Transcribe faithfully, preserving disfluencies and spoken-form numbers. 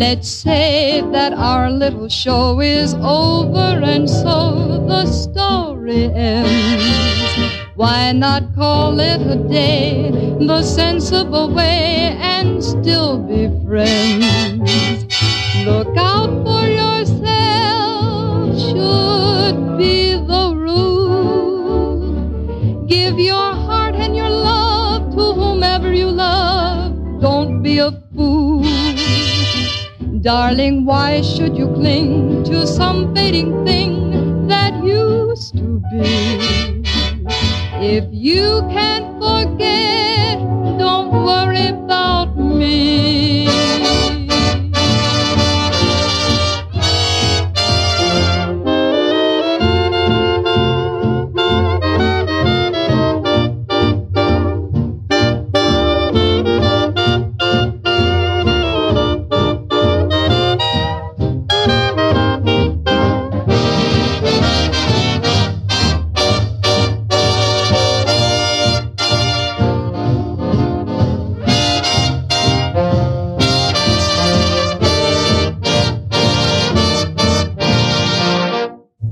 Let's say that our little show is over and so the story ends. Why not call it a day, the sensible way, and still be friends? Look out for yourself should be the rule. Give your heart and your love to whomever you love. Don't be a fool. Darling, why should you cling to some fading thing that used to be? If you can